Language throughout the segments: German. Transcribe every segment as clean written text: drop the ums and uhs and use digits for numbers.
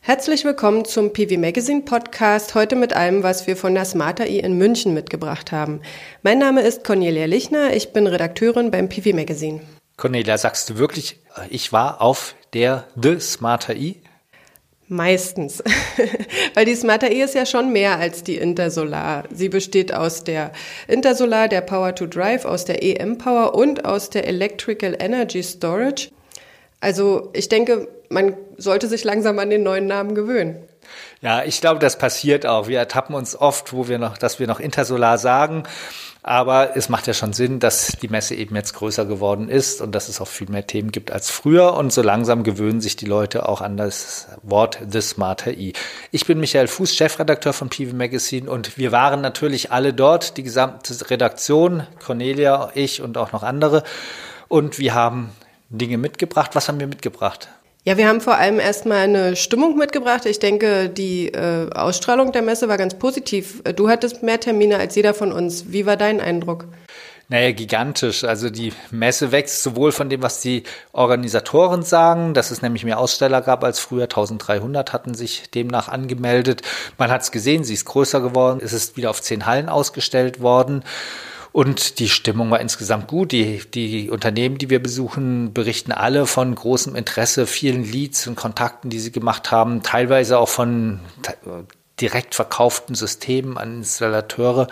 Herzlich willkommen zum PV Magazine Podcast, heute mit allem, was wir von der Smart AI in München mitgebracht haben. Mein Name ist Cornelia Lichner, ich bin Redakteurin beim PV Magazine. Cornelia, sagst du wirklich, ich war auf der The Smart AI? Meistens, weil die Smart AI ist ja schon mehr als die Intersolar. Sie besteht aus der Intersolar, der Power to Drive, aus der EM-Power und aus der Electrical Energy Storage. Also ich denke, man sollte sich langsam an den neuen Namen gewöhnen. Ja, ich glaube, das passiert auch. Wir ertappen uns oft, dass wir noch Intersolar sagen. Aber es macht ja schon Sinn, dass die Messe eben jetzt größer geworden ist und dass es auch viel mehr Themen gibt als früher. Und so langsam gewöhnen sich die Leute auch an das Wort The Smart AI. Ich bin Michael Fuß, Chefredakteur von PV Magazine, und wir waren natürlich alle dort, die gesamte Redaktion, Cornelia, ich und auch noch andere. Und wir haben Dinge mitgebracht. Was haben wir mitgebracht? Ja, wir haben vor allem erstmal eine Stimmung mitgebracht. Ich denke, die Ausstrahlung der Messe war ganz positiv. Du hattest mehr Termine als jeder von uns. Wie war dein Eindruck? Naja, gigantisch. Also die Messe wächst sowohl von dem, was die Organisatoren sagen, dass es nämlich mehr Aussteller gab als früher. 1300 hatten sich demnach angemeldet. Man hat es gesehen, sie ist größer geworden. Es ist wieder auf 10 Hallen ausgestellt worden. Und die Stimmung war insgesamt gut. Die Unternehmen, die wir besuchen, berichten alle von großem Interesse, vielen Leads und Kontakten, die sie gemacht haben, teilweise auch von direkt verkauften Systemen an Installateure.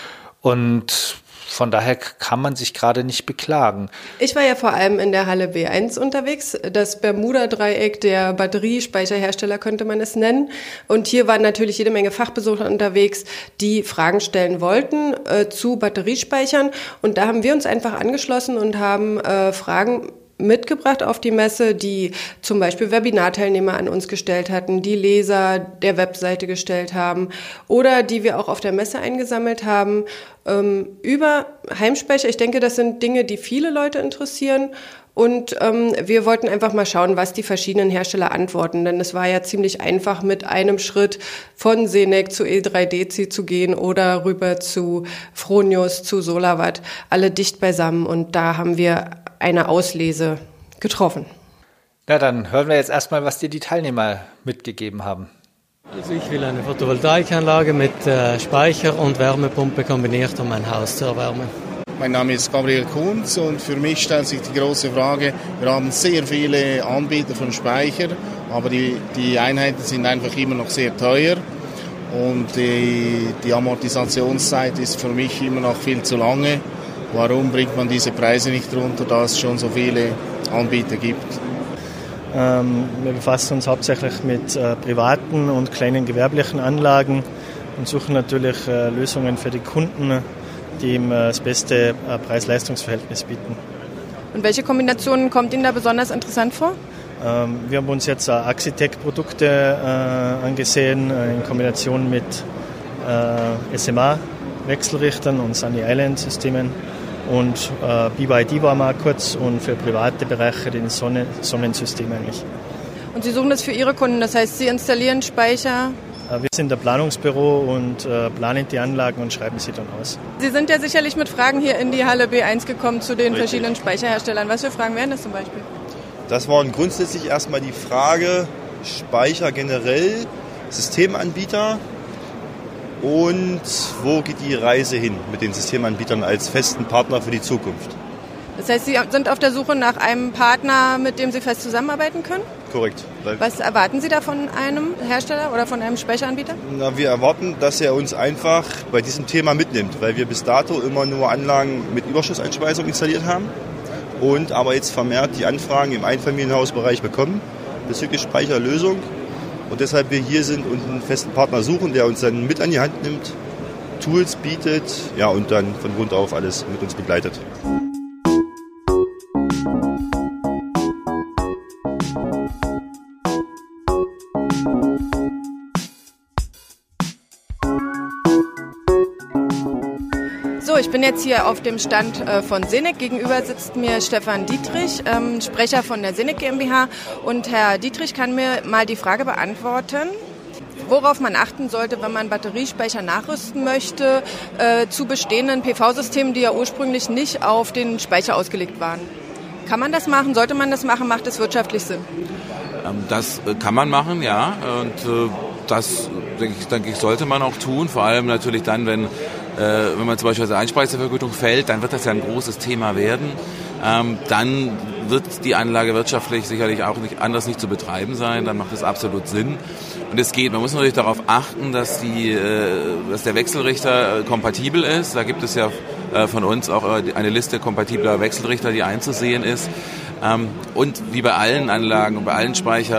Und von daher kann man sich gerade nicht beklagen. Ich war ja vor allem in der Halle B1 unterwegs, das Bermuda-Dreieck der Batteriespeicherhersteller könnte man es nennen. Und hier waren natürlich jede Menge Fachbesucher unterwegs, die Fragen stellen wollten zu Batteriespeichern. Und da haben wir uns einfach angeschlossen und haben Fragen mitgebracht auf die Messe, die zum Beispiel Webinarteilnehmer an uns gestellt hatten, die Leser der Webseite gestellt haben oder die wir auch auf der Messe eingesammelt haben über Heimspeicher. Ich denke, das sind Dinge, die viele Leute interessieren. Und wir wollten einfach mal schauen, was die verschiedenen Hersteller antworten. Denn es war ja ziemlich einfach, mit einem Schritt von Senec zu E3DC zu gehen oder rüber zu Fronius, zu SolarWatt, alle dicht beisammen. Und da haben wir eine Auslese getroffen. Na, dann hören wir jetzt erstmal, was dir die Teilnehmer mitgegeben haben. Also ich will eine Photovoltaikanlage mit Speicher und Wärmepumpe kombiniert, um mein Haus zu erwärmen. Mein Name ist Gabriel Kunz und für mich stellt sich die große Frage, wir haben sehr viele Anbieter von Speicher, aber die Einheiten sind einfach immer noch sehr teuer und die Amortisationszeit ist für mich immer noch viel zu lange. Warum bringt man diese Preise nicht runter, da es schon so viele Anbieter gibt? Wir befassen uns hauptsächlich mit privaten und kleinen gewerblichen Anlagen und suchen natürlich Lösungen für die Kunden, die ihm das beste Preis-Leistungs-Verhältnis bieten. Und welche Kombinationen kommt Ihnen da besonders interessant vor? Wir haben uns jetzt Axitec-Produkte angesehen in Kombination mit SMA-Wechselrichtern und Sunny Island-Systemen und BYD war mal kurz und für private Bereiche den Sonnensystem eigentlich. Und Sie suchen das für Ihre Kunden, das heißt, Sie installieren Speicher? Wir sind der Planungsbüro und planen die Anlagen und schreiben sie dann aus. Sie sind ja sicherlich mit Fragen hier in die Halle B1 gekommen zu den verschiedenen Speicherherstellern. Was für Fragen wären das zum Beispiel? Das waren grundsätzlich erstmal die Frage Speicher generell, Systemanbieter und wo geht die Reise hin mit den Systemanbietern als festen Partner für die Zukunft. Das heißt, Sie sind auf der Suche nach einem Partner, mit dem Sie fest zusammenarbeiten können? Korrekt. Was erwarten Sie da von einem Hersteller oder von einem Speicheranbieter? Na, wir erwarten, dass er uns einfach bei diesem Thema mitnimmt, weil wir bis dato immer nur Anlagen mit Überschusseinspeisung installiert haben und aber jetzt vermehrt die Anfragen im Einfamilienhausbereich bekommen bezüglich Speicherlösung und deshalb wir hier sind und einen festen Partner suchen, der uns dann mit an die Hand nimmt, Tools bietet, ja, und dann von Grund auf alles mit uns begleitet. Ich bin jetzt hier auf dem Stand von Senec. Gegenüber sitzt mir Stefan Dietrich, Sprecher von der Senec GmbH. Und Herr Dietrich kann mir mal die Frage beantworten, worauf man achten sollte, wenn man Batteriespeicher nachrüsten möchte, zu bestehenden PV-Systemen, die ja ursprünglich nicht auf den Speicher ausgelegt waren. Kann man das machen? Sollte man das machen? Macht es wirtschaftlich Sinn? Das kann man machen, ja, und das, denke ich, sollte man auch tun, vor allem natürlich dann, wenn man zum Beispiel aus der Einspeisevergütung fällt, dann wird das ja ein großes Thema werden. Dann wird die Anlage wirtschaftlich sicherlich auch nicht zu betreiben sein, dann macht es absolut Sinn. Und man muss natürlich darauf achten, dass der Wechselrichter kompatibel ist. Da gibt es ja von uns auch eine Liste kompatibler Wechselrichter, die einzusehen ist. Und wie bei allen Anlagen und bei allen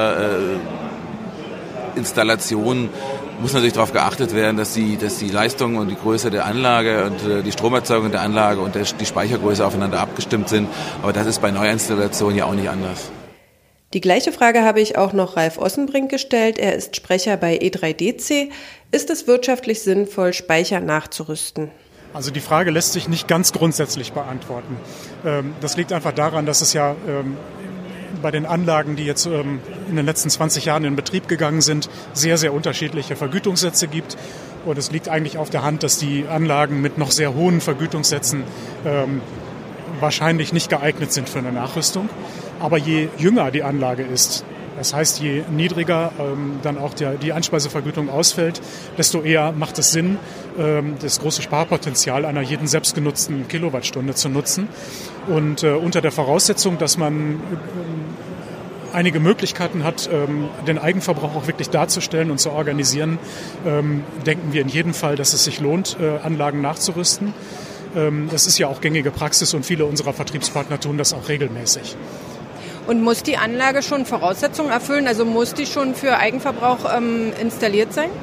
Speicherinstallationen muss natürlich darauf geachtet werden, dass die Leistung und die Größe der Anlage und die Stromerzeugung der Anlage und die Speichergröße aufeinander abgestimmt sind. Aber das ist bei Neuinstallationen ja auch nicht anders. Die gleiche Frage habe ich auch noch Ralf Ossenbrink gestellt. Er ist Sprecher bei E3DC. Ist es wirtschaftlich sinnvoll, Speicher nachzurüsten? Also die Frage lässt sich nicht ganz grundsätzlich beantworten. Das liegt einfach daran, dass es ja bei den Anlagen, die jetzt in den letzten 20 Jahren in Betrieb gegangen sind, sehr, sehr unterschiedliche Vergütungssätze gibt. Und es liegt eigentlich auf der Hand, dass die Anlagen mit noch sehr hohen Vergütungssätzen wahrscheinlich nicht geeignet sind für eine Nachrüstung. Aber je jünger die Anlage ist, das heißt, je niedriger dann auch die Einspeisevergütung ausfällt, desto eher macht es Sinn, das große Sparpotenzial einer jeden selbstgenutzten Kilowattstunde zu nutzen. Und unter der Voraussetzung, dass man einige Möglichkeiten hat, den Eigenverbrauch auch wirklich darzustellen und zu organisieren, denken wir in jedem Fall, dass es sich lohnt, Anlagen nachzurüsten. Das ist ja auch gängige Praxis und viele unserer Vertriebspartner tun das auch regelmäßig. Und muss die Anlage schon Voraussetzungen erfüllen? Also muss die schon für Eigenverbrauch installiert sein?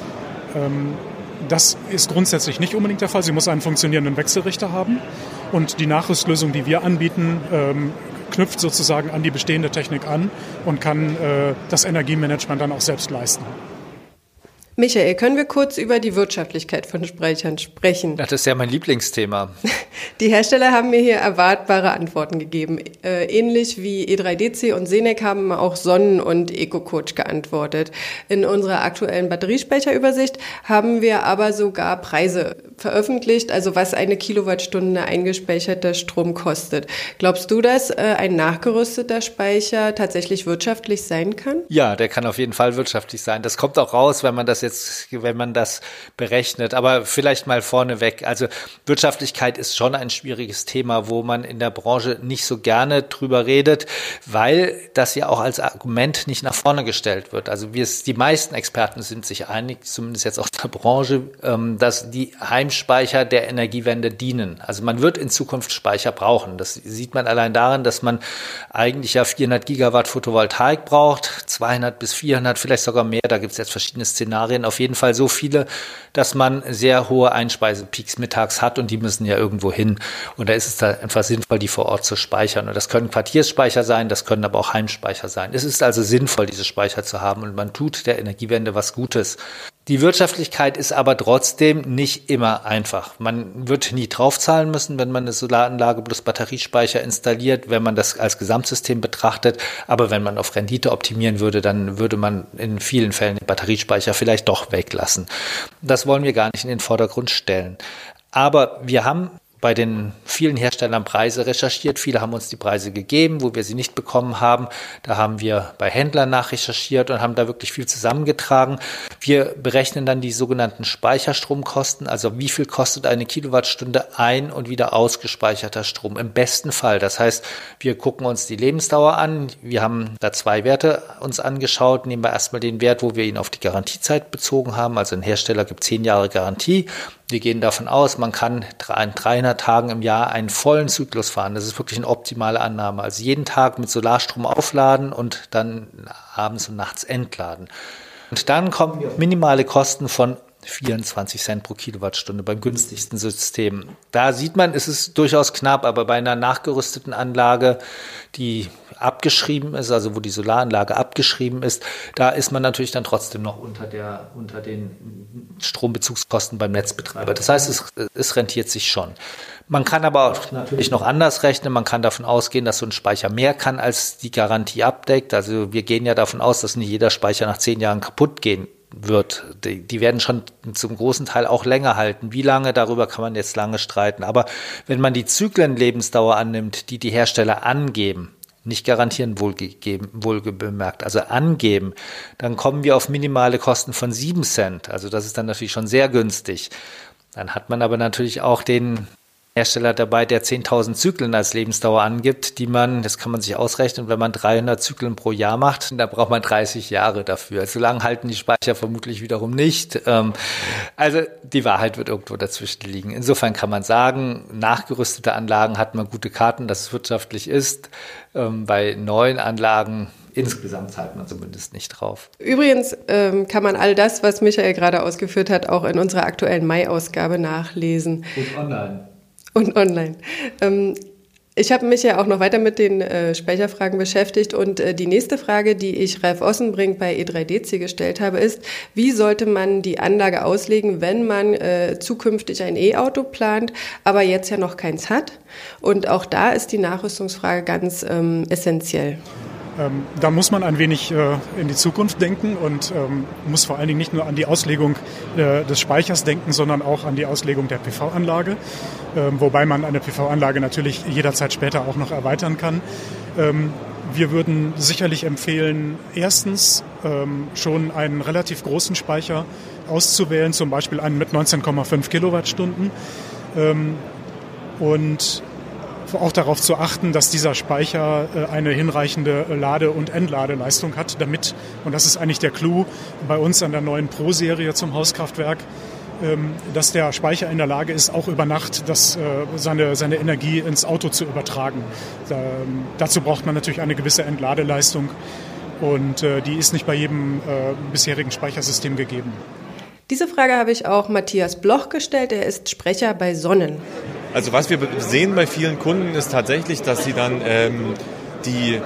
Das ist grundsätzlich nicht unbedingt der Fall. Sie muss einen funktionierenden Wechselrichter haben. Und die Nachrüstlösung, die wir anbieten, knüpft sozusagen an die bestehende Technik an und kann das Energiemanagement dann auch selbst leisten. Michael, können wir kurz über die Wirtschaftlichkeit von Speichern sprechen? Das ist ja mein Lieblingsthema. Die Hersteller haben mir hier erwartbare Antworten gegeben. Ähnlich wie E3DC und Senec haben auch Sonnen und EcoCoach geantwortet. In unserer aktuellen Batteriespeicherübersicht haben wir aber sogar Preise veröffentlicht, also was eine Kilowattstunde eingespeicherter Strom kostet. Glaubst du, dass ein nachgerüsteter Speicher tatsächlich wirtschaftlich sein kann? Ja, der kann auf jeden Fall wirtschaftlich sein. Das kommt auch raus, wenn man das berechnet. Aber vielleicht mal vorneweg. Also Wirtschaftlichkeit ist schon ein schwieriges Thema, wo man in der Branche nicht so gerne drüber redet, weil das ja auch als Argument nicht nach vorne gestellt wird. Also die meisten Experten sind sich einig, zumindest jetzt aus der Branche, dass die Heimspeicher der Energiewende dienen. Also man wird in Zukunft Speicher brauchen. Das sieht man allein darin, dass man eigentlich ja 400 Gigawatt Photovoltaik braucht, 200 bis 400, vielleicht sogar mehr. Da gibt es jetzt verschiedene Szenarien. Auf jeden Fall so viele, dass man sehr hohe Einspeisepeaks mittags hat und die müssen ja irgendwo hin. Und da ist es da einfach sinnvoll, die vor Ort zu speichern. Und das können Quartiersspeicher sein, das können aber auch Heimspeicher sein. Es ist also sinnvoll, diese Speicher zu haben und man tut der Energiewende was Gutes. Die Wirtschaftlichkeit ist aber trotzdem nicht immer einfach. Man wird nie draufzahlen müssen, wenn man eine Solaranlage plus Batteriespeicher installiert, wenn man das als Gesamtsystem betrachtet. Aber wenn man auf Rendite optimieren würde, dann würde man in vielen Fällen den Batteriespeicher vielleicht doch weglassen. Das wollen wir gar nicht in den Vordergrund stellen. Aber wir haben bei den vielen Herstellern Preise recherchiert. Viele haben uns die Preise gegeben, wo wir sie nicht bekommen haben. Da haben wir bei Händlern nachrecherchiert und haben da wirklich viel zusammengetragen. Wir berechnen dann die sogenannten Speicherstromkosten, also wie viel kostet eine Kilowattstunde ein- und wieder ausgespeicherter Strom im besten Fall. Das heißt, wir gucken uns die Lebensdauer an. Wir haben da 2 Werte uns angeschaut. Nehmen wir erstmal den Wert, wo wir ihn auf die Garantiezeit bezogen haben. Also ein Hersteller gibt 10 Jahre Garantie. Wir gehen davon aus, man kann an 300 Tagen im Jahr einen vollen Zyklus fahren. Das ist wirklich eine optimale Annahme. Also jeden Tag mit Solarstrom aufladen und dann abends und nachts entladen. Und dann kommen wir auf minimale Kosten von 24 Cent pro Kilowattstunde beim günstigsten System. Da sieht man, es ist durchaus knapp, aber bei einer nachgerüsteten Anlage, die abgeschrieben ist, also wo die Solaranlage abgeschrieben ist, da ist man natürlich dann trotzdem noch unter den Strombezugskosten beim Netzbetreiber. Das heißt, es rentiert sich schon. Man kann aber auch natürlich noch anders rechnen. Man kann davon ausgehen, dass so ein Speicher mehr kann, als die Garantie abdeckt. Also wir gehen ja davon aus, dass nicht jeder Speicher nach 10 Jahren kaputt gehen wird. Die werden schon zum großen Teil auch länger halten. Wie lange, darüber kann man jetzt lange streiten. Aber wenn man die Zyklenlebensdauer annimmt, die die Hersteller angeben, Nicht garantieren, wohlbemerkt, also angeben, dann kommen wir auf minimale Kosten von 7 Cent. Also das ist dann natürlich schon sehr günstig. Dann hat man aber natürlich auch den Hersteller dabei, der 10.000 Zyklen als Lebensdauer angibt, das kann man sich ausrechnen, wenn man 300 Zyklen pro Jahr macht, da braucht man 30 Jahre dafür. So lange halten die Speicher vermutlich wiederum nicht. Also die Wahrheit wird irgendwo dazwischen liegen. Insofern kann man sagen, nachgerüstete Anlagen hat man gute Karten, dass es wirtschaftlich ist. Bei neuen Anlagen insgesamt zahlt man zumindest nicht drauf. Übrigens kann man all das, was Michael gerade ausgeführt hat, auch in unserer aktuellen Mai-Ausgabe nachlesen. Und online. Ich habe mich ja auch noch weiter mit den Speicherfragen beschäftigt und die nächste Frage, die ich Ralf Ossenbrink bei E3DC gestellt habe, ist, wie sollte man die Anlage auslegen, wenn man zukünftig ein E-Auto plant, aber jetzt ja noch keins hat? Und auch da ist die Nachrüstungsfrage ganz essentiell. Da muss man ein wenig in die Zukunft denken und muss vor allen Dingen nicht nur an die Auslegung des Speichers denken, sondern auch an die Auslegung der PV-Anlage, wobei man eine PV-Anlage natürlich jederzeit später auch noch erweitern kann. Wir würden sicherlich empfehlen, erstens schon einen relativ großen Speicher auszuwählen, zum Beispiel einen mit 19,5 Kilowattstunden und auch darauf zu achten, dass dieser Speicher eine hinreichende Lade- und Entladeleistung hat, damit, und das ist eigentlich der Clou bei uns an der neuen Pro-Serie zum Hauskraftwerk, dass der Speicher in der Lage ist, auch über Nacht seine Energie ins Auto zu übertragen. Dazu braucht man natürlich eine gewisse Entladeleistung und die ist nicht bei jedem bisherigen Speichersystem gegeben. Diese Frage habe ich auch Matthias Bloch gestellt. Er ist Sprecher bei Sonnen. Also was wir sehen bei vielen Kunden ist tatsächlich, dass sie dann die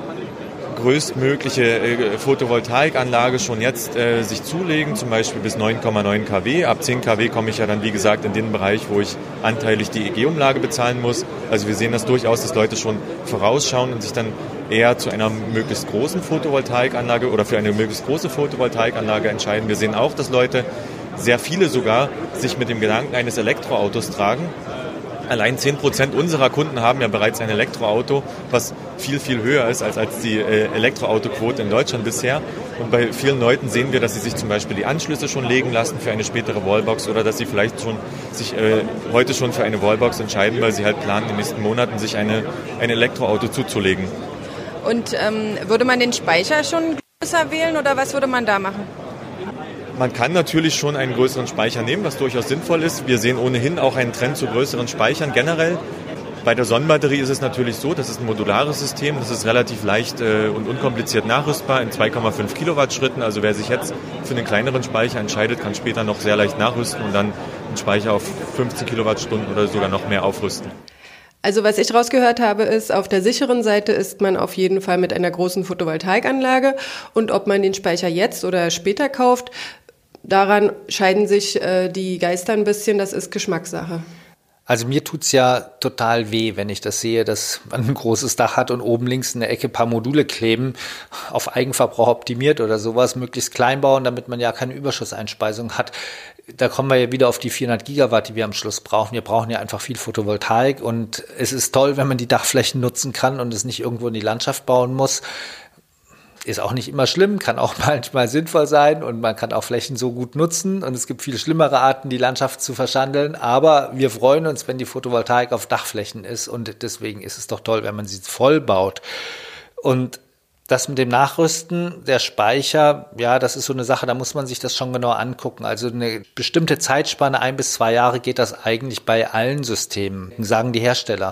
größtmögliche Photovoltaikanlage schon jetzt sich zulegen, zum Beispiel bis 9,9 kW. Ab 10 kW komme ich ja dann, wie gesagt, in den Bereich, wo ich anteilig die EG-Umlage bezahlen muss. Also wir sehen das durchaus, dass Leute schon vorausschauen und sich dann eher zu einer möglichst großen Photovoltaikanlage oder für eine möglichst große Photovoltaikanlage entscheiden. Wir sehen auch, dass Leute, sehr viele sogar, sich mit dem Gedanken eines Elektroautos tragen. Allein 10% unserer Kunden haben ja bereits ein Elektroauto, was viel, viel höher ist als die Elektroautoquote in Deutschland bisher. Und bei vielen Leuten sehen wir, dass sie sich zum Beispiel die Anschlüsse schon legen lassen für eine spätere Wallbox oder dass sie vielleicht schon sich heute schon für eine Wallbox entscheiden, weil sie halt planen, in den nächsten Monaten sich ein Elektroauto zuzulegen. Und würde man den Speicher schon größer wählen oder was würde man da machen? Man kann natürlich schon einen größeren Speicher nehmen, was durchaus sinnvoll ist. Wir sehen ohnehin auch einen Trend zu größeren Speichern generell. Bei der Sonnenbatterie ist es natürlich so, das ist ein modulares System, das ist relativ leicht und unkompliziert nachrüstbar in 2,5 Kilowatt Schritten. Also wer sich jetzt für einen kleineren Speicher entscheidet, kann später noch sehr leicht nachrüsten und dann einen Speicher auf 15 Kilowattstunden oder sogar noch mehr aufrüsten. Also was ich rausgehört habe, ist, auf der sicheren Seite ist man auf jeden Fall mit einer großen Photovoltaikanlage und ob man den Speicher jetzt oder später kauft, daran scheiden sich die Geister ein bisschen, das ist Geschmackssache. Also mir tut's ja total weh, wenn ich das sehe, dass man ein großes Dach hat und oben links in der Ecke ein paar Module kleben, auf Eigenverbrauch optimiert oder sowas, möglichst klein bauen, damit man ja keine Überschusseinspeisung hat. Da kommen wir ja wieder auf die 400 Gigawatt, die wir am Schluss brauchen. Wir brauchen ja einfach viel Photovoltaik und es ist toll, wenn man die Dachflächen nutzen kann und es nicht irgendwo in die Landschaft bauen muss. Ist auch nicht immer schlimm, kann auch manchmal sinnvoll sein und man kann auch Flächen so gut nutzen und es gibt viel schlimmere Arten, die Landschaft zu verschandeln, aber wir freuen uns, wenn die Photovoltaik auf Dachflächen ist und deswegen ist es doch toll, wenn man sie voll baut. Und das mit dem Nachrüsten, der Speicher, ja, das ist so eine Sache, da muss man sich das schon genau angucken. Also eine bestimmte Zeitspanne, 1 bis 2 Jahre geht das eigentlich bei allen Systemen, sagen die Hersteller.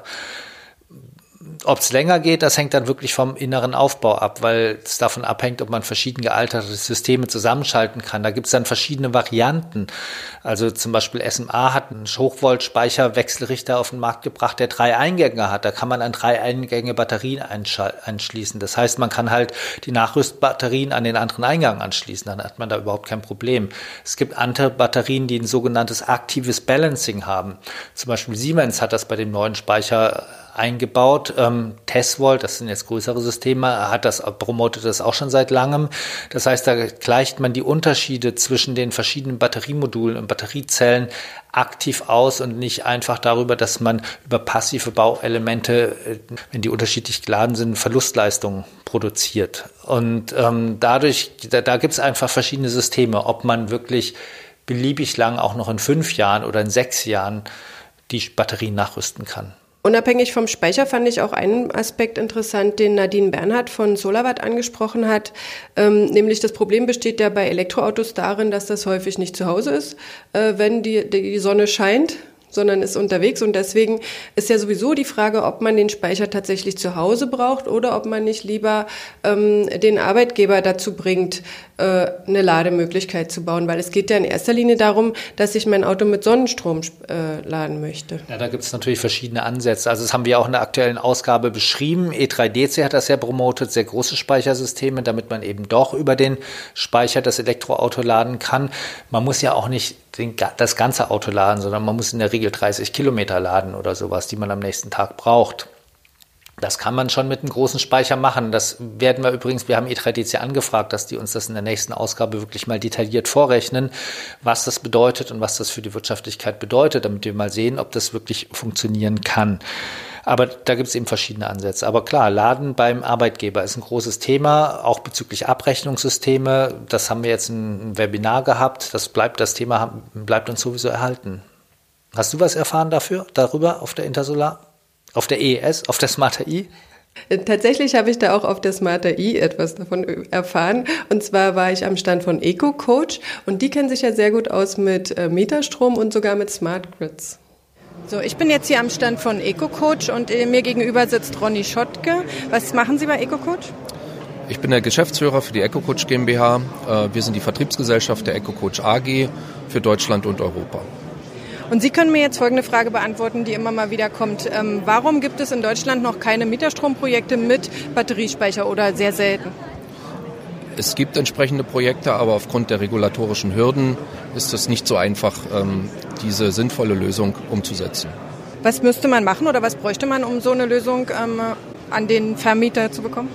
Ob es länger geht, das hängt dann wirklich vom inneren Aufbau ab, weil es davon abhängt, ob man verschieden gealterte Systeme zusammenschalten kann. Da gibt es dann verschiedene Varianten. Also zum Beispiel SMA hat einen Hochvolt-Speicherwechselrichter auf den Markt gebracht, der 3 Eingänge hat. Da kann man an 3 Eingänge Batterien anschließen. Das heißt, man kann halt die Nachrüstbatterien an den anderen Eingang anschließen. Dann hat man da überhaupt kein Problem. Es gibt andere Batterien, die ein sogenanntes aktives Balancing haben. Zum Beispiel Siemens hat das bei dem neuen Speicher eingebaut. Tesvolt, das sind jetzt größere Systeme, promotet das auch schon seit langem. Das heißt, da gleicht man die Unterschiede zwischen den verschiedenen Batteriemodulen und Batteriezellen aktiv aus und nicht einfach darüber, dass man über passive Bauelemente, wenn die unterschiedlich geladen sind, Verlustleistungen produziert. Und da gibt es einfach verschiedene Systeme, ob man wirklich beliebig lang auch noch in 5 Jahren oder in 6 Jahren die Batterien nachrüsten kann. Unabhängig vom Speicher fand ich auch einen Aspekt interessant, den Nadine Bernhardt von SolarWatt angesprochen hat. Nämlich das Problem besteht ja bei Elektroautos darin, dass das häufig nicht zu Hause ist, wenn die Sonne scheint, sondern ist unterwegs. Und deswegen ist ja sowieso die Frage, ob man den Speicher tatsächlich zu Hause braucht oder ob man nicht lieber den Arbeitgeber dazu bringt, eine Lademöglichkeit zu bauen. Weil es geht ja in erster Linie darum, dass ich mein Auto mit Sonnenstrom laden möchte. Ja, da gibt es natürlich verschiedene Ansätze. Also das haben wir auch in der aktuellen Ausgabe beschrieben. E3DC hat das ja promotet, sehr große Speichersysteme, damit man eben doch über den Speicher das Elektroauto laden kann. Man muss ja auch nicht das ganze Auto laden, sondern man muss in der Regel 30 Kilometer laden oder sowas, die man am nächsten Tag braucht. Das kann man schon mit einem großen Speicher machen. Das werden wir übrigens, wir haben E3DC angefragt, dass die uns das in der nächsten Ausgabe wirklich mal detailliert vorrechnen, was das bedeutet und was das für die Wirtschaftlichkeit bedeutet, damit wir mal sehen, ob das wirklich funktionieren kann. Aber da gibt es eben verschiedene Ansätze. Aber klar, Laden beim Arbeitgeber ist ein großes Thema, auch bezüglich Abrechnungssysteme. Das haben wir jetzt ein Webinar gehabt. Das Thema bleibt uns sowieso erhalten. Hast du was erfahren darüber auf der Intersolar? Auf der EES, auf der Smarter I? Tatsächlich habe ich da auch auf der Smarter I etwas davon erfahren. Und zwar war ich am Stand von EcoCoach und die kennen sich ja sehr gut aus mit Meterstrom und sogar mit Smart Grids. So, ich bin jetzt hier am Stand von EcoCoach und mir gegenüber sitzt Ronny Schottke. Was machen Sie bei EcoCoach? Ich bin der Geschäftsführer für die EcoCoach GmbH. Wir sind die Vertriebsgesellschaft der EcoCoach AG für Deutschland und Europa. Und Sie können mir jetzt folgende Frage beantworten, die immer mal wieder kommt. Warum gibt es in Deutschland noch keine Mieterstromprojekte mit Batteriespeicher oder sehr selten? Es gibt entsprechende Projekte, aber aufgrund der regulatorischen Hürden ist es nicht so einfach, diese sinnvolle Lösung umzusetzen. Was müsste man machen oder was bräuchte man, um so eine Lösung an den Vermieter zu bekommen?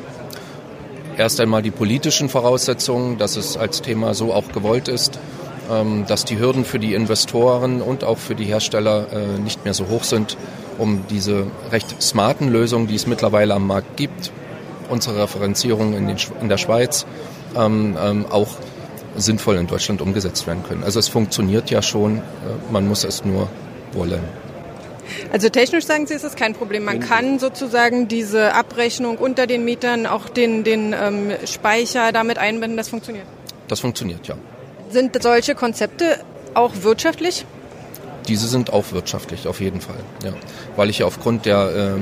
Erst einmal die politischen Voraussetzungen, dass es als Thema so auch gewollt ist, dass die Hürden für die Investoren und auch für die Hersteller nicht mehr so hoch sind, um diese recht smarten Lösungen, die es mittlerweile am Markt gibt, unsere Referenzierung in der Schweiz, auch sinnvoll in Deutschland umgesetzt werden können. Also es funktioniert ja schon, man muss es nur wollen. Also technisch sagen Sie, ist es kein Problem. Man kann sozusagen diese Abrechnung unter den Mietern, auch den Speicher damit einbinden, das funktioniert? Das funktioniert, ja. Sind solche Konzepte auch wirtschaftlich? Diese sind auch wirtschaftlich, auf jeden Fall. Ja. Weil ich ja aufgrund der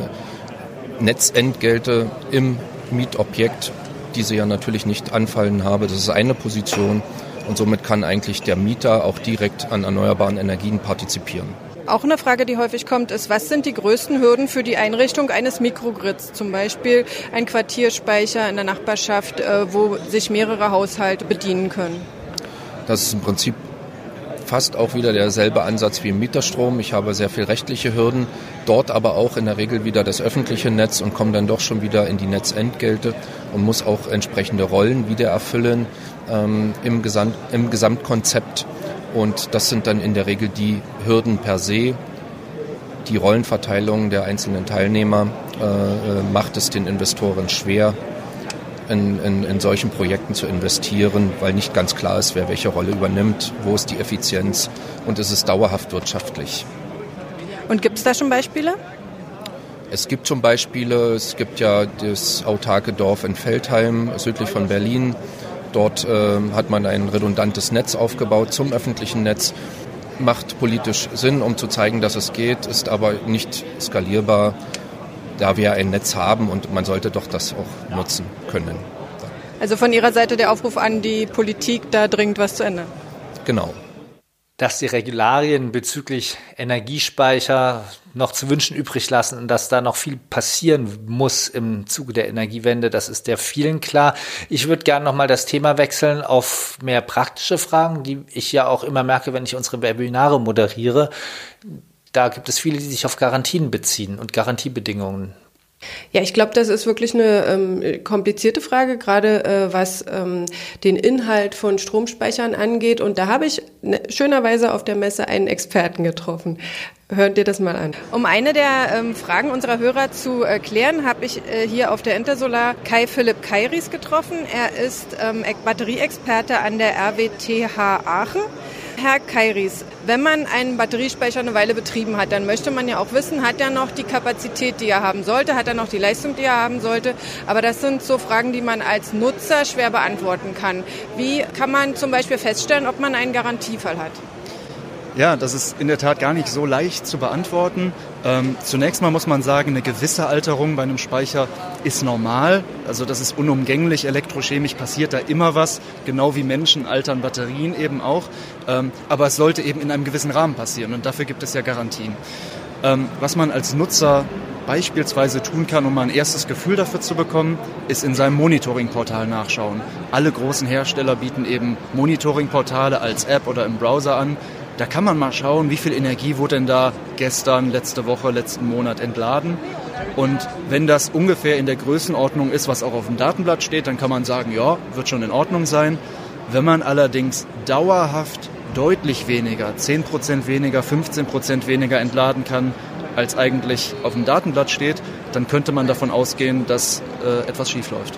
Netzentgelte im Mietobjekt diese ja natürlich nicht anfallen habe. Das ist eine Position und somit kann eigentlich der Mieter auch direkt an erneuerbaren Energien partizipieren. Auch eine Frage, die häufig kommt, ist, was sind die größten Hürden für die Einrichtung eines Mikrogrids? Zum Beispiel ein Quartierspeicher in der Nachbarschaft, wo sich mehrere Haushalte bedienen können. Das ist im Prinzip fast auch wieder derselbe Ansatz wie im Mieterstrom. Ich habe sehr viel rechtliche Hürden, dort aber auch in der Regel wieder das öffentliche Netz und komme dann doch schon wieder in die Netzentgelte und muss auch entsprechende Rollen wieder erfüllen im Gesamtkonzept. Und das sind dann in der Regel die Hürden per se. Die Rollenverteilung der einzelnen Teilnehmer macht es den Investoren schwer, in solchen Projekten zu investieren, weil nicht ganz klar ist, wer welche Rolle übernimmt, wo ist die Effizienz und ist es dauerhaft wirtschaftlich. Und gibt es da schon Beispiele? Es gibt schon Beispiele. Es gibt ja das autarke Dorf in Veltheim, südlich von Berlin. Dort hat man ein redundantes Netz aufgebaut zum öffentlichen Netz. Macht politisch Sinn, um zu zeigen, dass es geht, ist aber nicht skalierbar, da wir ein Netz haben und man sollte doch das auch nutzen können. Also von Ihrer Seite der Aufruf an die Politik, da dringend was zu ändern. Genau. Dass die Regularien bezüglich Energiespeicher noch zu wünschen übrig lassen und dass da noch viel passieren muss im Zuge der Energiewende, das ist der vielen klar. Ich würde gerne nochmal das Thema wechseln auf mehr praktische Fragen, die ich ja auch immer merke, wenn ich unsere Webinare moderiere. da gibt es viele, die sich auf Garantien beziehen und Garantiebedingungen. Ja, ich glaube, das ist wirklich eine komplizierte Frage, gerade was den Inhalt von Stromspeichern angeht. Und da habe ich schönerweise auf der Messe einen Experten getroffen. Hört dir das mal an. Um eine der Fragen unserer Hörer zu klären, habe ich hier auf der Intersolar Kai Philipp Kairis getroffen. Er ist Batterieexperte an der RWTH Aachen. Herr Kairis, wenn man einen Batteriespeicher eine Weile betrieben hat, dann möchte man ja auch wissen, hat er noch die Kapazität, die er haben sollte, hat er noch die Leistung, die er haben sollte. Aber das sind so Fragen, die man als Nutzer schwer beantworten kann. Wie kann man zum Beispiel feststellen, ob man einen Garantiefall hat? Ja, das ist in der Tat gar nicht so leicht zu beantworten. Zunächst mal muss man sagen, eine gewisse Alterung bei einem Speicher ist normal. Also das ist unumgänglich. Elektrochemisch passiert da immer was. Genau wie Menschen altern Batterien eben auch. Aber es sollte eben in einem gewissen Rahmen passieren. Und dafür gibt es ja Garantien. Was man als Nutzer beispielsweise tun kann, um mal ein erstes Gefühl dafür zu bekommen, ist in seinem Monitoring-Portal nachschauen. Alle großen Hersteller bieten eben Monitoring-Portale als App oder im Browser an. Da kann man mal schauen, wie viel Energie wurde denn da gestern, letzte Woche, letzten Monat entladen. Und wenn das ungefähr in der Größenordnung ist, was auch auf dem Datenblatt steht, dann kann man sagen, ja, wird schon in Ordnung sein. Wenn man allerdings dauerhaft deutlich weniger, 10% weniger, 15% weniger entladen kann, als eigentlich auf dem Datenblatt steht, dann könnte man davon ausgehen, dass etwas schief läuft.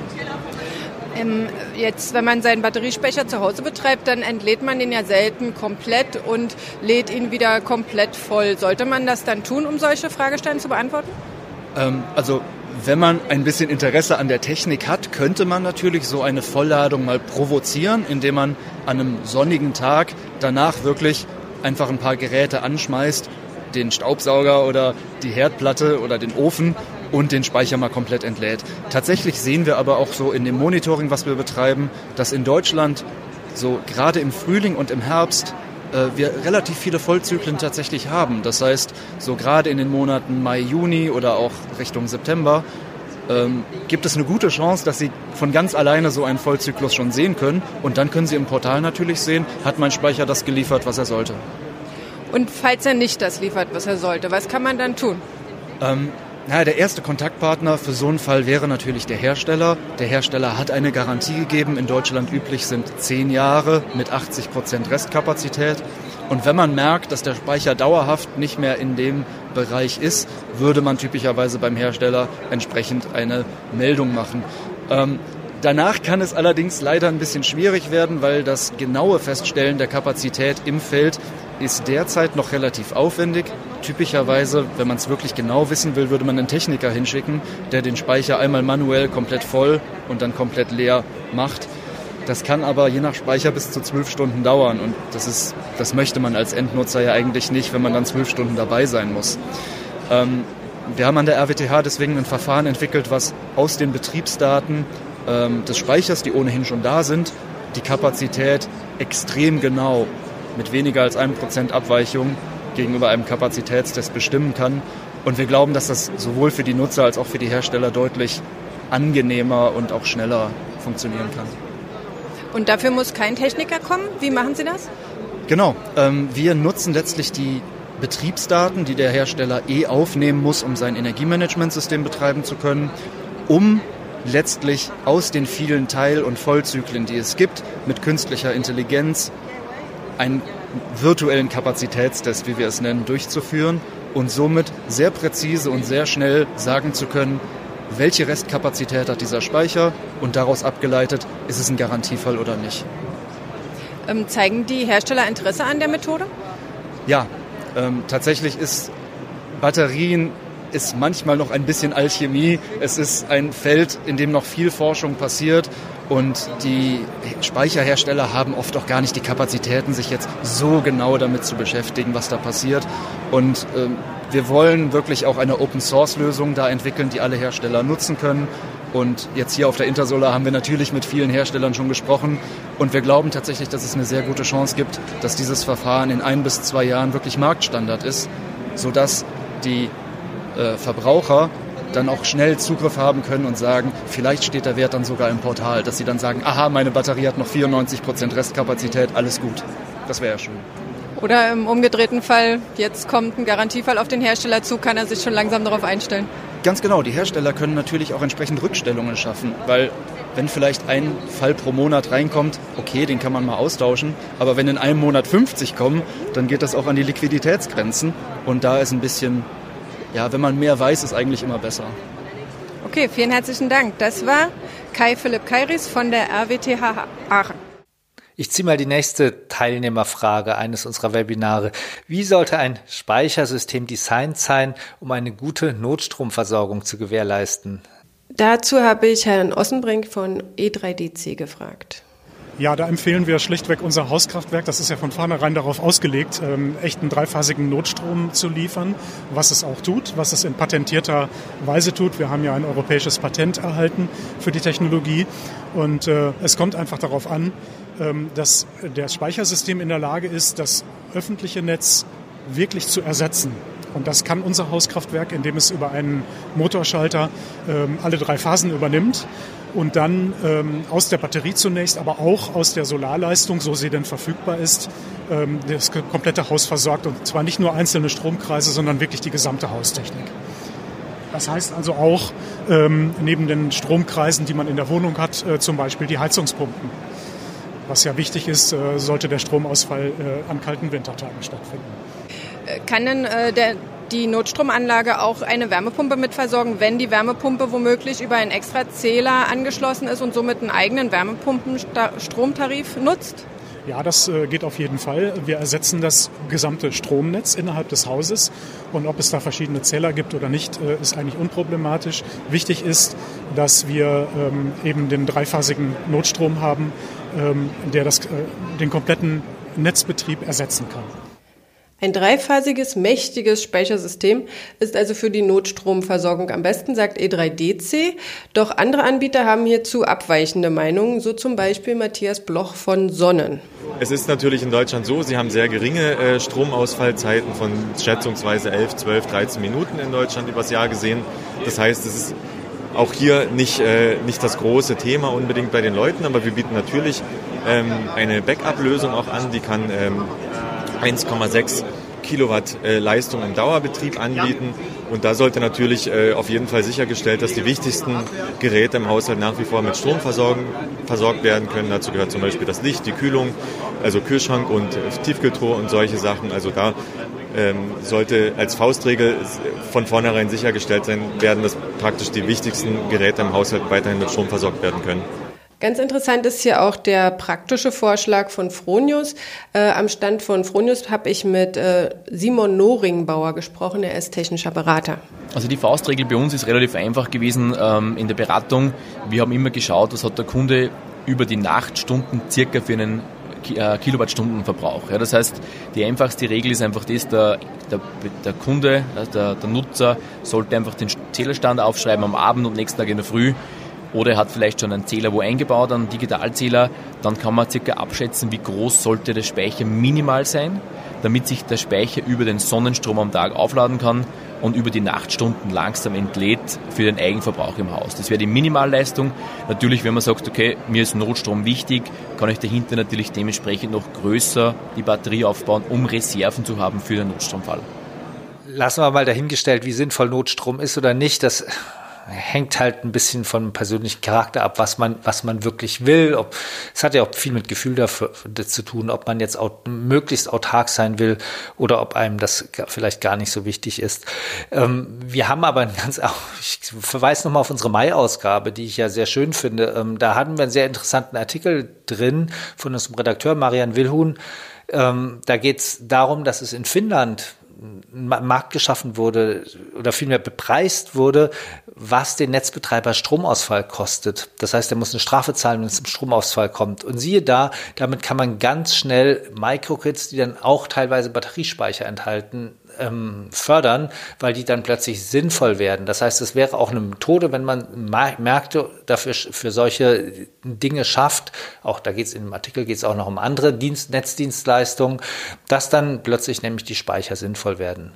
Jetzt, wenn man seinen Batteriespeicher zu Hause betreibt, dann entlädt man den ja selten komplett und lädt ihn wieder komplett voll. Sollte man das dann tun, um solche Fragestellungen zu beantworten? Also wenn man ein bisschen Interesse an der Technik hat, könnte man natürlich so eine Vollladung mal provozieren, indem man an einem sonnigen Tag danach wirklich einfach ein paar Geräte anschmeißt, den Staubsauger oder die Herdplatte oder den Ofen und den Speicher mal komplett entlädt. Tatsächlich sehen wir aber auch so in dem Monitoring, was wir betreiben, dass in Deutschland so gerade im Frühling und im Herbst wir relativ viele Vollzyklen tatsächlich haben. Das heißt, so gerade in den Monaten Mai, Juni oder auch Richtung September gibt es eine gute Chance, dass Sie von ganz alleine so einen Vollzyklus schon sehen können. Und dann können Sie im Portal natürlich sehen, hat mein Speicher das geliefert, was er sollte. Und falls er nicht das liefert, was er sollte, was kann man dann tun? Der erste Kontaktpartner für so einen Fall wäre natürlich der Hersteller. Der Hersteller hat eine Garantie gegeben. In Deutschland üblich sind 10 Jahre mit 80% Restkapazität. Und wenn man merkt, dass der Speicher dauerhaft nicht mehr in dem Bereich ist, würde man typischerweise beim Hersteller entsprechend eine Meldung machen. Danach kann es allerdings leider ein bisschen schwierig werden, weil das genaue Feststellen der Kapazität im Feld ist derzeit noch relativ aufwendig. Typischerweise, wenn man es wirklich genau wissen will, würde man einen Techniker hinschicken, der den Speicher einmal manuell komplett voll und dann komplett leer macht. Das kann aber je nach Speicher bis zu 12 Stunden dauern und das möchte man als Endnutzer ja eigentlich nicht, wenn man dann 12 Stunden dabei sein muss. Wir haben an der RWTH deswegen ein Verfahren entwickelt, was aus den Betriebsdaten des Speichers, die ohnehin schon da sind, die Kapazität extrem genau mit weniger als 1% Abweichung gegenüber einem Kapazitätstest bestimmen kann. Und wir glauben, dass das sowohl für die Nutzer als auch für die Hersteller deutlich angenehmer und auch schneller funktionieren kann. Und dafür muss kein Techniker kommen? Wie machen Sie das? Genau. Wir nutzen letztlich die Betriebsdaten, die der Hersteller aufnehmen muss, um sein Energiemanagementsystem betreiben zu können, um letztlich aus den vielen Teil- und Vollzyklen, die es gibt, mit künstlicher Intelligenz einen virtuellen Kapazitätstest, wie wir es nennen, durchzuführen und somit sehr präzise und sehr schnell sagen zu können, welche Restkapazität hat dieser Speicher und daraus abgeleitet, ist es ein Garantiefall oder nicht. Zeigen die Hersteller Interesse an der Methode? Ja, tatsächlich Batterien ist manchmal noch ein bisschen Alchemie. Es ist ein Feld, in dem noch viel Forschung passiert und die Speicherhersteller haben oft auch gar nicht die Kapazitäten, sich jetzt so genau damit zu beschäftigen, was da passiert. Und wir wollen wirklich auch eine Open-Source-Lösung da entwickeln, die alle Hersteller nutzen können. Und jetzt hier auf der Intersolar haben wir natürlich mit vielen Herstellern schon gesprochen und wir glauben tatsächlich, dass es eine sehr gute Chance gibt, dass dieses Verfahren in 1 bis 2 Jahren wirklich Marktstandard ist, sodass die Verbraucher dann auch schnell Zugriff haben können und sagen, vielleicht steht der Wert dann sogar im Portal, dass sie dann sagen, aha, meine Batterie hat noch 94% Restkapazität, alles gut. Das wäre ja schön. Oder im umgedrehten Fall, jetzt kommt ein Garantiefall auf den Hersteller zu, kann er sich schon langsam darauf einstellen? Ganz genau, die Hersteller können natürlich auch entsprechend Rückstellungen schaffen, weil wenn vielleicht ein Fall pro Monat reinkommt, okay, den kann man mal austauschen, aber wenn in einem Monat 50 kommen, dann geht das auch an die Liquiditätsgrenzen und da ist ein bisschen, ja, wenn man mehr weiß, ist eigentlich immer besser. Okay, vielen herzlichen Dank. Das war Kai Philipp Kairis von der RWTH Aachen. Ich ziehe mal die nächste Teilnehmerfrage eines unserer Webinare. Wie sollte ein Speichersystem designt sein, um eine gute Notstromversorgung zu gewährleisten? Dazu habe ich Herrn Ossenbrink von E3DC gefragt. Ja, da empfehlen wir schlichtweg unser Hauskraftwerk. Das ist ja von vornherein darauf ausgelegt, echten dreiphasigen Notstrom zu liefern, was es auch tut, was es in patentierter Weise tut. Wir haben ja ein europäisches Patent erhalten für die Technologie und es kommt einfach darauf an, dass das Speichersystem in der Lage ist, das öffentliche Netz wirklich zu ersetzen. Und das kann unser Hauskraftwerk, indem es über einen Motorschalter alle 3 Phasen übernimmt und dann aus der Batterie zunächst, aber auch aus der Solarleistung, so sie denn verfügbar ist, das komplette Haus versorgt. Und zwar nicht nur einzelne Stromkreise, sondern wirklich die gesamte Haustechnik. Das heißt also auch neben den Stromkreisen, die man in der Wohnung hat, zum Beispiel die Heizungspumpen. Was ja wichtig ist, sollte der Stromausfall an kalten Wintertagen stattfinden. Kann denn die Notstromanlage auch eine Wärmepumpe mitversorgen, wenn die Wärmepumpe womöglich über einen extra Zähler angeschlossen ist und somit einen eigenen Wärmepumpenstromtarif nutzt? Ja, das geht auf jeden Fall. Wir ersetzen das gesamte Stromnetz innerhalb des Hauses. Und ob es da verschiedene Zähler gibt oder nicht, ist eigentlich unproblematisch. Wichtig ist, dass wir eben den dreiphasigen Notstrom haben, der den kompletten Netzbetrieb ersetzen kann. Ein dreiphasiges, mächtiges Speichersystem ist also für die Notstromversorgung am besten, sagt E3DC. Doch andere Anbieter haben hierzu abweichende Meinungen, so zum Beispiel Matthias Bloch von Sonnen. Es ist natürlich in Deutschland so, sie haben sehr geringe Stromausfallzeiten von schätzungsweise 11, 12, 13 Minuten in Deutschland übers Jahr gesehen. Das heißt, es ist auch hier nicht das große Thema unbedingt bei den Leuten, aber wir bieten natürlich eine Backup-Lösung auch an, die kann 1,6 Kilowatt Leistung im Dauerbetrieb anbieten. Und da sollte natürlich auf jeden Fall sichergestellt, dass die wichtigsten Geräte im Haushalt nach wie vor mit Strom versorgt werden können. Dazu gehört zum Beispiel das Licht, die Kühlung, also Kühlschrank und Tiefkühltruhe und solche Sachen. Also da sollte als Faustregel von vornherein sichergestellt werden, dass praktisch die wichtigsten Geräte im Haushalt weiterhin mit Strom versorgt werden können. Ganz interessant ist hier auch der praktische Vorschlag von Fronius. Am Stand von Fronius habe ich mit Simon Noringbauer gesprochen, er ist technischer Berater. Also die Faustregel bei uns ist relativ einfach gewesen in der Beratung. Wir haben immer geschaut, was hat der Kunde über die Nachtstunden circa für einen Kilowattstundenverbrauch. Ja, das heißt, die einfachste Regel ist einfach das, der Kunde, der Nutzer sollte einfach den Zählerstand aufschreiben am Abend und nächsten Tag in der Früh. Oder er hat vielleicht schon einen Zähler wo eingebaut, einen Digitalzähler. Dann kann man circa abschätzen, wie groß sollte der Speicher minimal sein, damit sich der Speicher über den Sonnenstrom am Tag aufladen kann und über die Nachtstunden langsam entlädt für den Eigenverbrauch im Haus. Das wäre die Minimalleistung. Natürlich, wenn man sagt, okay, mir ist Notstrom wichtig, kann ich dahinter natürlich dementsprechend noch größer die Batterie aufbauen, um Reserven zu haben für den Notstromfall. Lassen wir mal dahingestellt, wie sinnvoll Notstrom ist oder nicht. Das hängt halt ein bisschen vom persönlichen Charakter ab, was man wirklich will. Es hat ja auch viel mit Gefühl dafür zu tun, ob man jetzt möglichst autark sein will oder ob einem das vielleicht gar nicht so wichtig ist. Wir haben aber ich verweise nochmal auf unsere Mai-Ausgabe, die ich ja sehr schön finde. Da hatten wir einen sehr interessanten Artikel drin von unserem Redakteur Marian Wilhuhn. Da geht es darum, dass es in Finnland ein Markt geschaffen wurde oder vielmehr bepreist wurde, was den Netzbetreiber Stromausfall kostet. Das heißt, er muss eine Strafe zahlen, wenn es zum Stromausfall kommt. Und siehe da, damit kann man ganz schnell Microgrids, die dann auch teilweise Batteriespeicher enthalten, fördern, weil die dann plötzlich sinnvoll werden. Das heißt, es wäre auch eine Methode, wenn man Märkte dafür für solche Dinge schafft, auch da geht es im Artikel auch noch um andere Netzdienstleistungen, dass dann plötzlich nämlich die Speicher sinnvoll werden.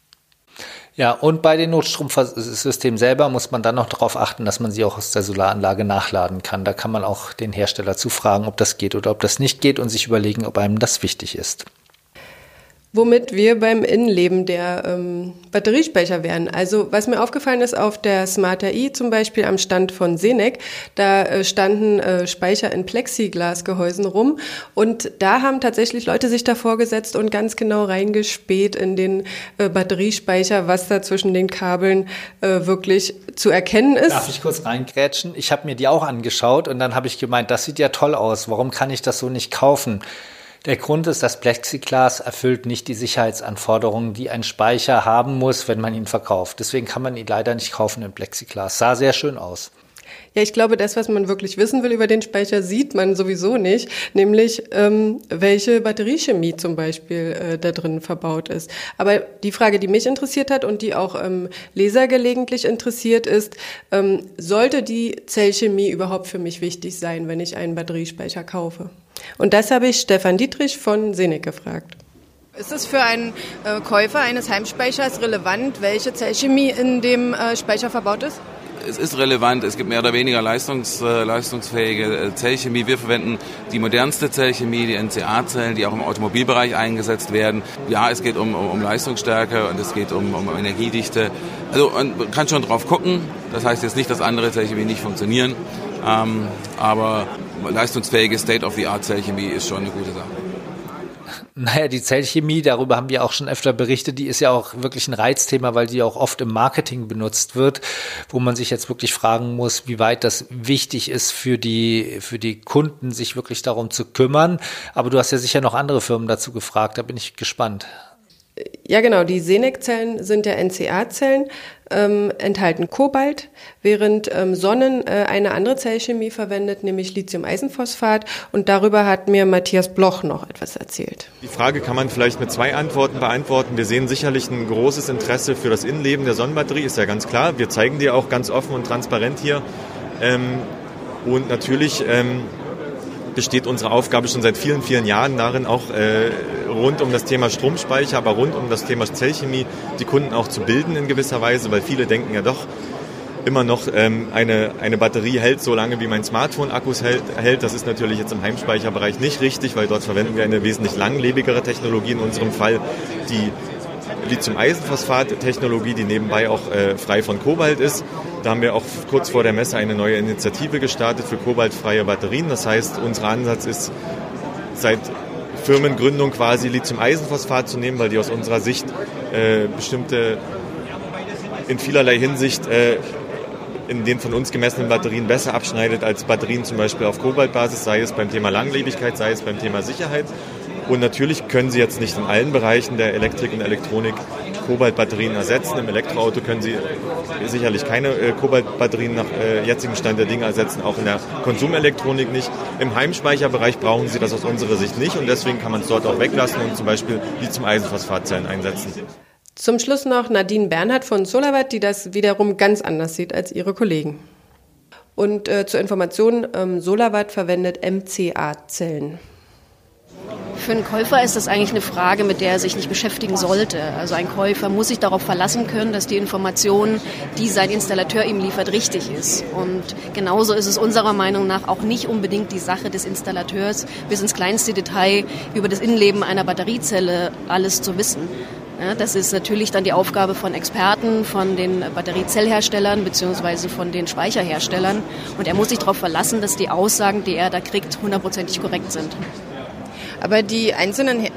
Ja, und bei den Notstromsystemen selber muss man dann noch darauf achten, dass man sie auch aus der Solaranlage nachladen kann. Da kann man auch den Hersteller zufragen, ob das geht oder ob das nicht geht und sich überlegen, ob einem das wichtig ist. Womit wir beim Innenleben der Batteriespeicher wären. Also was mir aufgefallen ist, auf der Smart.ai zum Beispiel am Stand von Senec, da standen Speicher in Plexiglasgehäusen rum und da haben tatsächlich Leute sich davor gesetzt und ganz genau reingespäht in den Batteriespeicher, was da zwischen den Kabeln wirklich zu erkennen ist. Darf ich kurz reingrätschen? Ich habe mir die auch angeschaut und dann habe ich gemeint, das sieht ja toll aus, warum kann ich das so nicht kaufen? Der Grund ist, das Plexiglas erfüllt nicht die Sicherheitsanforderungen, die ein Speicher haben muss, wenn man ihn verkauft. Deswegen kann man ihn leider nicht kaufen in Plexiglas. Sah sehr schön aus. Ja, ich glaube, das, was man wirklich wissen will über den Speicher, sieht man sowieso nicht, nämlich welche Batteriechemie zum Beispiel da drin verbaut ist. Aber die Frage, die mich interessiert hat und die auch Leser gelegentlich interessiert, ist, sollte die Zellchemie überhaupt für mich wichtig sein, wenn ich einen Batteriespeicher kaufe? Und das habe ich Stefan Dietrich von Senec gefragt. Ist es für einen Käufer eines Heimspeichers relevant, welche Zellchemie in dem Speicher verbaut ist? Es ist relevant, es gibt mehr oder weniger leistungsfähige Zellchemie. Wir verwenden die modernste Zellchemie, die NCA-Zellen, die auch im Automobilbereich eingesetzt werden. Ja, es geht um Leistungsstärke und es geht um Energiedichte. Also man kann schon drauf gucken, das heißt jetzt nicht, dass andere Zellchemie nicht funktionieren, aber leistungsfähige State-of-the-Art-Zellchemie ist schon eine gute Sache. Naja, die Zellchemie, darüber haben wir auch schon öfter berichtet, die ist ja auch wirklich ein Reizthema, weil die auch oft im Marketing benutzt wird, wo man sich jetzt wirklich fragen muss, wie weit das wichtig ist für die Kunden, sich wirklich darum zu kümmern. Aber du hast ja sicher noch andere Firmen dazu gefragt, da bin ich gespannt. Ja, genau. Die Senec-Zellen sind ja NCA-Zellen, enthalten Kobalt, während Sonnen eine andere Zellchemie verwendet, nämlich Lithium-Eisenphosphat. Und darüber hat mir Matthias Bloch noch etwas erzählt. Die Frage kann man vielleicht mit 2 Antworten beantworten. Wir sehen sicherlich ein großes Interesse für das Innenleben der Sonnenbatterie, ist ja ganz klar. Wir zeigen dir auch ganz offen und transparent hier. Und natürlich besteht unsere Aufgabe schon seit vielen, vielen Jahren darin, auch rund um das Thema Stromspeicher, aber rund um das Thema Zellchemie die Kunden auch zu bilden in gewisser Weise, weil viele denken ja doch immer noch, eine Batterie hält so lange, wie mein Smartphone-Akkus hält. Das ist natürlich jetzt im Heimspeicherbereich nicht richtig, weil dort verwenden wir eine wesentlich langlebigere Technologie, in unserem Fall die Lithium-Eisenphosphat-Technologie, die nebenbei auch frei von Kobalt ist. Da haben wir auch kurz vor der Messe eine neue Initiative gestartet für kobaltfreie Batterien. Das heißt, unser Ansatz ist, seit Firmengründung quasi Lithium-Eisenphosphat zu nehmen, weil die aus unserer Sicht bestimmte, in vielerlei Hinsicht in den von uns gemessenen Batterien besser abschneidet als Batterien zum Beispiel auf Kobaltbasis, sei es beim Thema Langlebigkeit, sei es beim Thema Sicherheit. Und natürlich können Sie jetzt nicht in allen Bereichen der Elektrik und Elektronik Kobaltbatterien ersetzen. Im Elektroauto können Sie sicherlich keine Kobaltbatterien nach jetzigem Stand der Dinge ersetzen, auch in der Konsumelektronik nicht. Im Heimspeicherbereich brauchen Sie das aus unserer Sicht nicht und deswegen kann man es dort auch weglassen und zum Beispiel Lithium-Eisenphosphatzellen einsetzen. Zum Schluss noch Nadine Bernhardt von SolarWatt, die das wiederum ganz anders sieht als ihre Kollegen. Und zur Information, SolarWatt verwendet MCA-Zellen. Für einen Käufer ist das eigentlich eine Frage, mit der er sich nicht beschäftigen sollte. Also ein Käufer muss sich darauf verlassen können, dass die Information, die sein Installateur ihm liefert, richtig ist. Und genauso ist es unserer Meinung nach auch nicht unbedingt die Sache des Installateurs, bis ins kleinste Detail über das Innenleben einer Batteriezelle alles zu wissen. Ja, das ist natürlich dann die Aufgabe von Experten, von den Batteriezellherstellern bzw. von den Speicherherstellern. Und er muss sich darauf verlassen, dass die Aussagen, die er da kriegt, 100%ig korrekt sind. Aber die einzelnen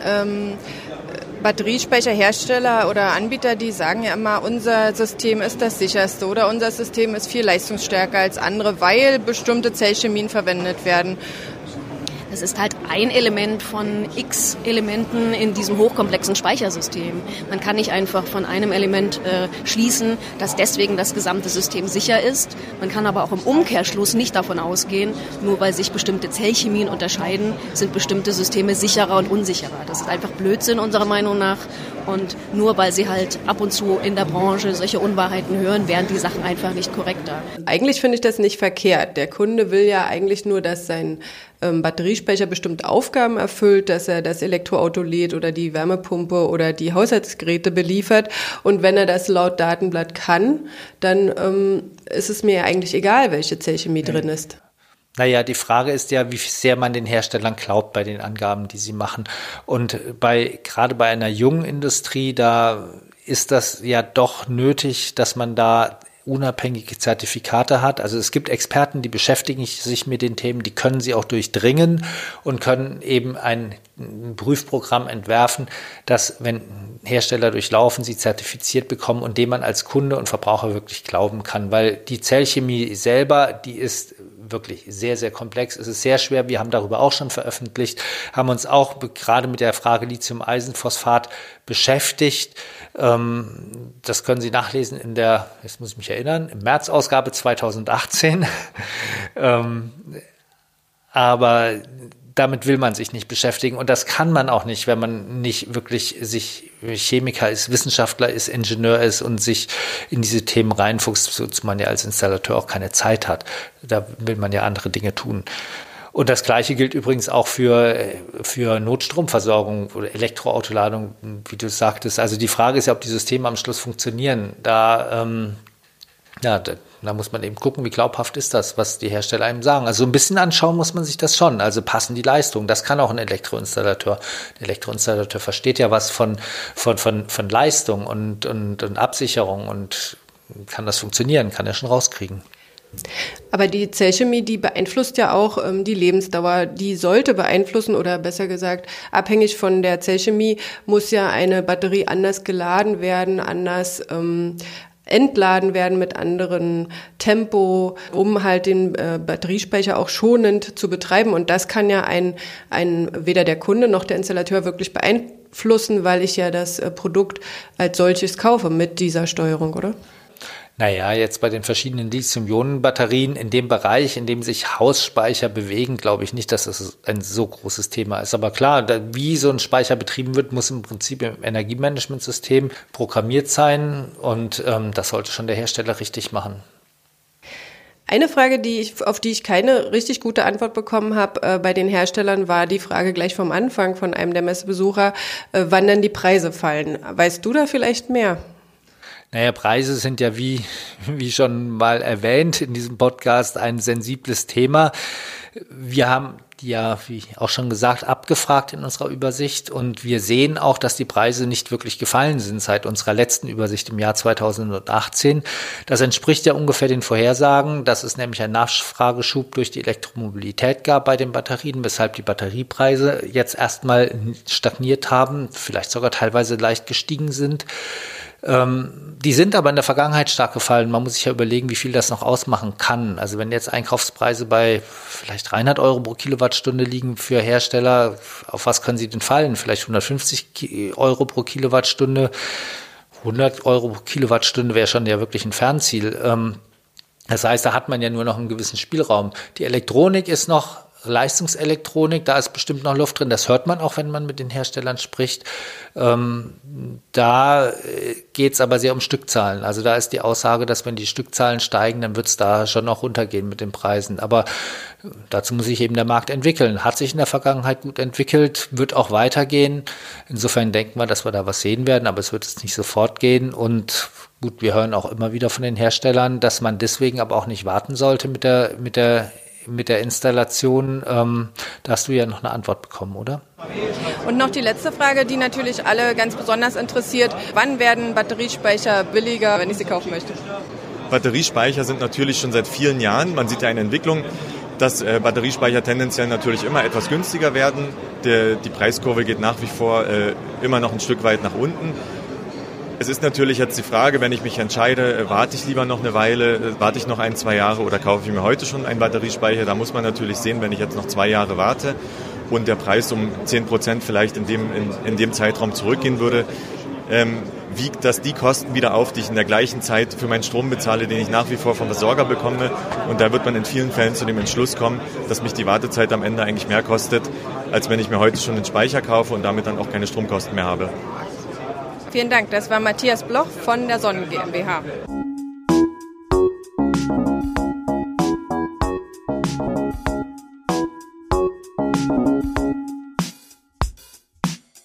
Batteriespeicherhersteller oder Anbieter, die sagen ja immer, unser System ist das sicherste oder unser System ist viel leistungsstärker als andere, weil bestimmte Zellchemien verwendet werden. Das ist halt ein Element von x Elementen in diesem hochkomplexen Speichersystem. Man kann nicht einfach von einem Element schließen, dass deswegen das gesamte System sicher ist. Man kann aber auch im Umkehrschluss nicht davon ausgehen, nur weil sich bestimmte Zellchemien unterscheiden, sind bestimmte Systeme sicherer und unsicherer. Das ist einfach Blödsinn unserer Meinung nach. Und nur weil sie halt ab und zu in der Branche solche Unwahrheiten hören, wären die Sachen einfach nicht korrekter. Eigentlich finde ich das nicht verkehrt. Der Kunde will ja eigentlich nur, dass sein Batteriespeicher bestimmte Aufgaben erfüllt, dass er das Elektroauto lädt oder die Wärmepumpe oder die Haushaltsgeräte beliefert. Und wenn er das laut Datenblatt kann, dann ist es mir eigentlich egal, welche Zellchemie drin ist. Naja, die Frage ist ja, wie sehr man den Herstellern glaubt bei den Angaben, die sie machen. Und gerade bei einer jungen Industrie, da ist das ja doch nötig, dass man da unabhängige Zertifikate hat. Also es gibt Experten, die beschäftigen sich mit den Themen, die können sie auch durchdringen und können eben ein Prüfprogramm entwerfen, das, wenn Hersteller durchlaufen, sie zertifiziert bekommen und dem man als Kunde und Verbraucher wirklich glauben kann. Weil die Zellchemie selber, die ist wirklich sehr, sehr komplex. Es ist sehr schwer. Wir haben darüber auch schon veröffentlicht, haben uns auch gerade mit der Frage Lithium-Eisenphosphat beschäftigt. Das können Sie nachlesen in der, jetzt muss ich mich erinnern, im März-Ausgabe 2018. Aber damit will man sich nicht beschäftigen und das kann man auch nicht, wenn man nicht wirklich sich Chemiker ist, Wissenschaftler ist, Ingenieur ist und sich in diese Themen reinfuchst, wozu man ja als Installateur auch keine Zeit hat. Da will man ja andere Dinge tun. Und das Gleiche gilt übrigens auch für Notstromversorgung oder Elektroautoladung, wie du sagtest. Also die Frage ist ja, ob die Systeme am Schluss funktionieren. Da muss man eben gucken, wie glaubhaft ist das, was die Hersteller einem sagen. Also ein bisschen anschauen muss man sich das schon. Also passen die Leistungen. Das kann auch ein Elektroinstallateur. Der Elektroinstallateur versteht ja was von Leistung und Absicherung und kann das funktionieren, kann er schon rauskriegen. Aber die Zellchemie, die beeinflusst ja auch die Lebensdauer. Die sollte beeinflussen oder besser gesagt, abhängig von der Zellchemie muss ja eine Batterie anders geladen werden, anders entladen werden mit anderem Tempo, um halt den Batteriespeicher auch schonend zu betreiben. Und das kann ja weder der Kunde noch der Installateur wirklich beeinflussen, weil ich ja das Produkt als solches kaufe mit dieser Steuerung, oder? Naja, jetzt bei den verschiedenen Lithium-Ionen-Batterien in dem Bereich, in dem sich Hausspeicher bewegen, glaube ich nicht, dass das ein so großes Thema ist. Aber klar, wie so ein Speicher betrieben wird, muss im Prinzip im Energiemanagementsystem programmiert sein und das sollte schon der Hersteller richtig machen. Eine Frage, auf die ich keine richtig gute Antwort bekommen habe bei den Herstellern, war die Frage gleich vom Anfang von einem der Messebesucher, wann denn die Preise fallen. Weißt du da vielleicht mehr? Naja, Preise sind ja wie schon mal erwähnt in diesem Podcast ein sensibles Thema. Wir haben die ja, wie auch schon gesagt, abgefragt in unserer Übersicht und wir sehen auch, dass die Preise nicht wirklich gefallen sind seit unserer letzten Übersicht im Jahr 2018. Das entspricht ja ungefähr den Vorhersagen, dass es nämlich einen Nachfrageschub durch die Elektromobilität gab bei den Batterien, weshalb die Batteriepreise jetzt erstmal stagniert haben, vielleicht sogar teilweise leicht gestiegen sind. Die sind aber in der Vergangenheit stark gefallen. Man muss sich ja überlegen, wie viel das noch ausmachen kann. Also wenn jetzt Einkaufspreise bei vielleicht 300 Euro pro Kilowattstunde liegen für Hersteller, auf was können sie denn fallen? Vielleicht 150 Euro pro Kilowattstunde. 100 Euro pro Kilowattstunde wäre schon ja wirklich ein Fernziel. Das heißt, da hat man ja nur noch einen gewissen Spielraum. Die Elektronik ist noch Leistungselektronik, da ist bestimmt noch Luft drin, das hört man auch, wenn man mit den Herstellern spricht. Da geht es aber sehr um Stückzahlen. Also da ist die Aussage, dass wenn die Stückzahlen steigen, dann wird es da schon noch runtergehen mit den Preisen. Aber dazu muss sich eben der Markt entwickeln. Hat sich in der Vergangenheit gut entwickelt, wird auch weitergehen. Insofern denken wir, dass wir da was sehen werden, aber es wird jetzt nicht sofort gehen. Und gut, wir hören auch immer wieder von den Herstellern, dass man deswegen aber auch nicht warten sollte mit der Installation. Da hast du ja noch eine Antwort bekommen, oder? Und noch die letzte Frage, die natürlich alle ganz besonders interessiert. Wann werden Batteriespeicher billiger, wenn ich sie kaufen möchte? Batteriespeicher sind natürlich schon seit vielen Jahren. Man sieht ja eine Entwicklung, dass Batteriespeicher tendenziell natürlich immer etwas günstiger werden. Die Preiskurve geht nach wie vor immer noch ein Stück weit nach unten. Es ist natürlich jetzt die Frage, wenn ich mich entscheide, warte ich lieber noch eine Weile, warte ich noch 1-2 Jahre oder kaufe ich mir heute schon einen Batteriespeicher. Da muss man natürlich sehen, wenn ich jetzt noch 2 Jahre warte und der Preis um 10% vielleicht in dem Zeitraum zurückgehen würde, wiegt das die Kosten wieder auf, die ich in der gleichen Zeit für meinen Strom bezahle, den ich nach wie vor vom Versorger bekomme. Und da wird man in vielen Fällen zu dem Entschluss kommen, dass mich die Wartezeit am Ende eigentlich mehr kostet, als wenn ich mir heute schon einen Speicher kaufe und damit dann auch keine Stromkosten mehr habe. Vielen Dank, das war Matthias Bloch von der Sonnen GmbH.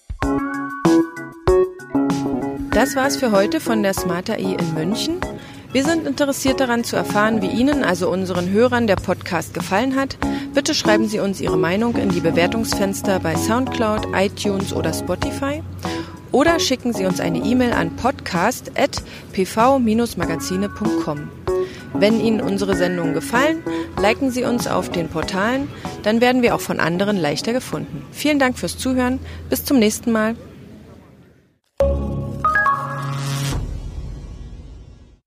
Das war's für heute von der Smart AI in München. Wir sind interessiert daran zu erfahren, wie Ihnen, also unseren Hörern, der Podcast gefallen hat. Bitte schreiben Sie uns Ihre Meinung in die Bewertungsfenster bei Soundcloud, iTunes oder Spotify. Oder schicken Sie uns eine E-Mail an podcast@pv-magazine.com. Wenn Ihnen unsere Sendungen gefallen, liken Sie uns auf den Portalen, dann werden wir auch von anderen leichter gefunden. Vielen Dank fürs Zuhören. Bis zum nächsten Mal.